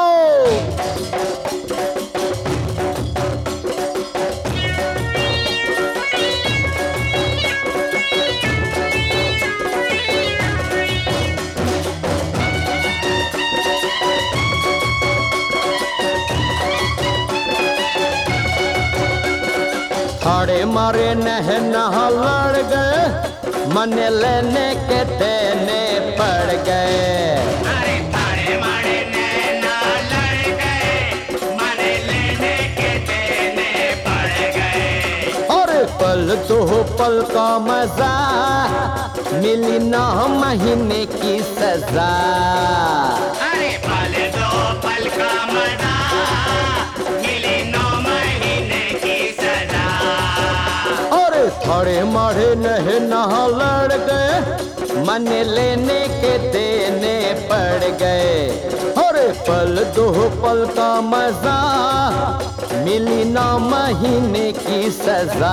हाड़े मारे नहा लड़ गए, मन लेने के देने पड़ गए। अरे हाड़े मारे नहा लड़ गए, मन लेने के देने पड़ गए। और पल दो पल का मजा, मिली 9 महीने की सजा। अरे पल दो पल का मजा, मिली 9 महीने की सजा। और थोड़े मारे नहा लड़ गए, मन लेने के देने पड़ गए। और पल दो पल का मजा, मिली 9 महीने की सजा।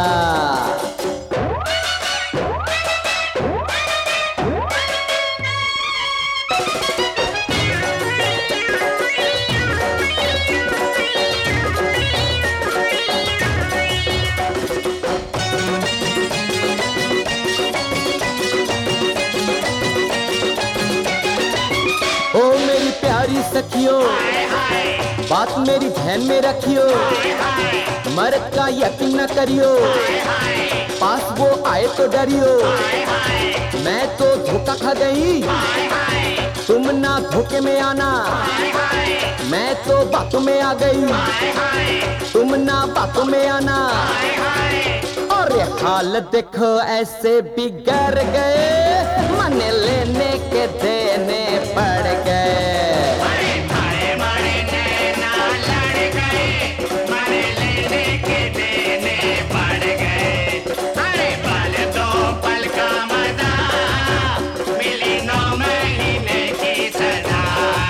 ओ मेरी प्यारी सखियो, बात मेरी ध्यान में रखियो, मर्द का यकीन न करियो, पास वो आए तो डरियो। मैं तो धोखा खा गई, तुम ना धोखे में आना। मैं तो बातों में आ गई, तुम ना बातों में आना। और हाल देखो ऐसे बिगड़ गए, मन लेने के देने पड़ गए। अरे हाड़े मारे नैना लड़ गए, मन लेने के देने पड़ गए। अरे पल दो पल का मजा, मिली 9 महीने की सजा।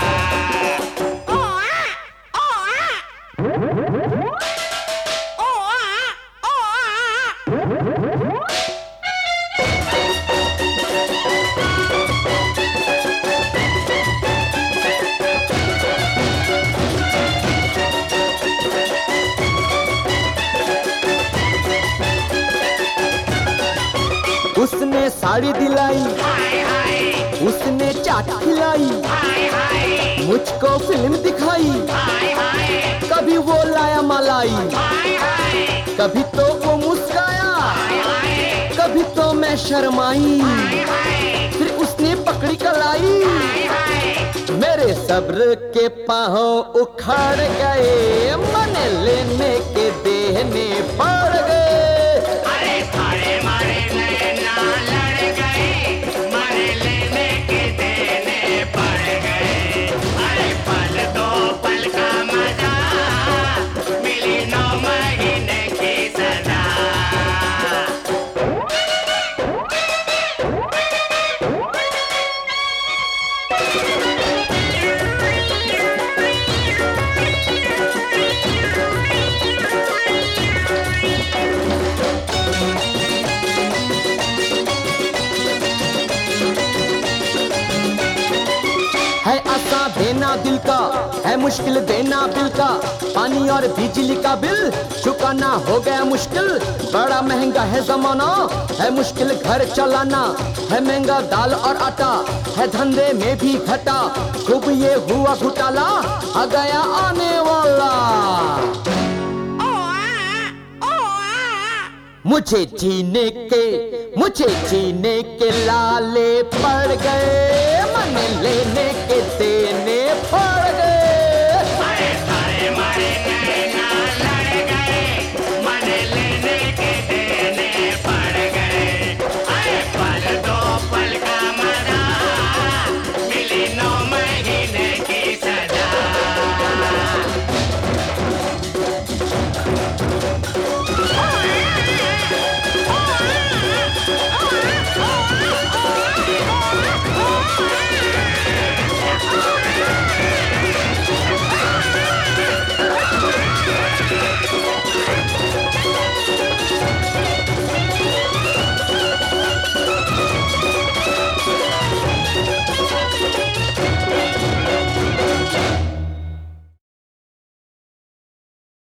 उसने साड़ी दिलाई, उसने चाट खिलाई, मुझको फिल्म दिखाई। कभी वो लाया मलाई, कभी तो वो मुस्काया, कभी तो मैं शर्माई। फिर उसने पकड़ी कलाई, मेरे सब्र के पांव उखड़ गए, मन लेने के देने पड़ गए। अरे हाड़े मारे नैना लड़ गए, मन लेने के देने पड़ गए। अरे पल दो पल का मजा, मिली 9 महीने की सजा। है आसा देना दिल का, है मुश्किल देना बिल का। पानी और बिजली का बिल चुकाना हो गया मुश्किल। बड़ा महंगा है जमाना, है मुश्किल घर चलाना। है महंगा दाल और आटा, है धंधे में भी घटा। खूब ये हुआ घोटाला, आ गया आने वाला। मुझे जीने के लाले पड़ गए, मन लेने के देने